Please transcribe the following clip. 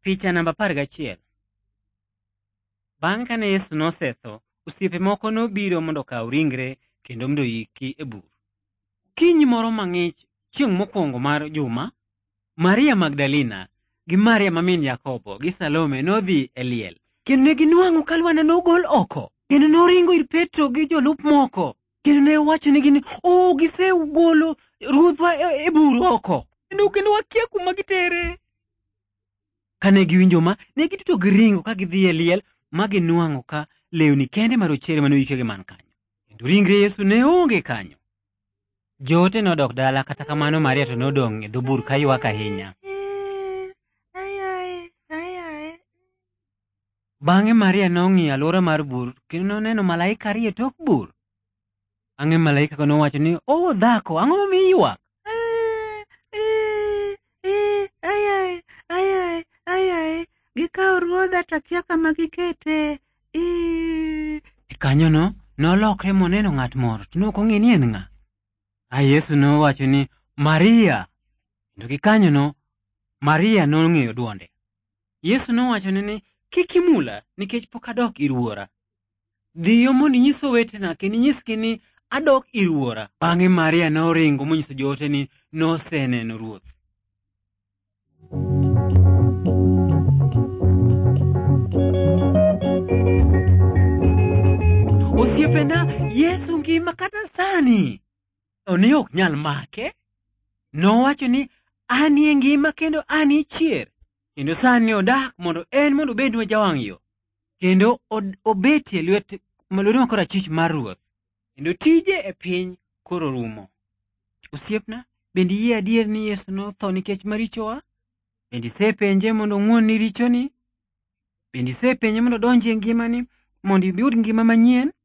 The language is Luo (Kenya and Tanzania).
Picha namba 11. Bang' kane Yesu nosetho, osiepe moko nobiro mondo okaw ringre kendo mondo yiki e bur. Kiny moro mang'ich, chieng' mokwongo mar juma, Maria Magdalena gi Maria ma min Yakobo gi Salome nodhi e liel, kendo ne ginwang'o ka lwanda nogol oko, kendo noringo ir Petro gi jolup moko, kendo ne owachonegi ni gisegolo Ruodhwa e bur oko, kendo wakia kuma gitere. Kane giwinjo ma, ne gituto giringo ka gidhi e liel ma ginwang'o ka lewni kende marochere manoyike gi man kanyo, kendo ringre Yesu ne onge kanyo. Joote nodok dala, kata kamano Maria to nodong' e dho bur ka ywak ahinya. Bang'e Maria nong'iyo alwora mar bur kendo noneno malaika ariyo tok bur. Bang'e malaika nowacho ni, dhako, ang'o momiyo ywak? Gikawo ruodha to akia kama gikete. Kanyono nolokre moneno ng'at moro to nok ong'e ni en ng'a. Yesu nowacho ni, Maria. Kendo gikanyono Maria nong'eyo dwonde. Yesu nowachone ni, kik imula, nikech pok adok ir Wuora. Dhiyo mondo inyis owetena kendo inyisgi ni adok ir Wuora. Bang'e Maria noringo monyiso joote ni noseneno Ruoth. Osiepena, Yesu ngima kata sani. Ne ok nyal make. Nowacho ni, anie ngima kendo anie chier. Kendo sani odak mondo obedwa jawang' yo. Kendo obetie lwet ma korachwich mar Ruoth. Kendo tije e piny koro rumo. Osiepna, bende iyie adier ni Yesu notho nikech marichowa? Bende isepenje mondo ong'won ni richoni? Bende isepenje mondo odonji e ngimani mondo iyud ngima manyien?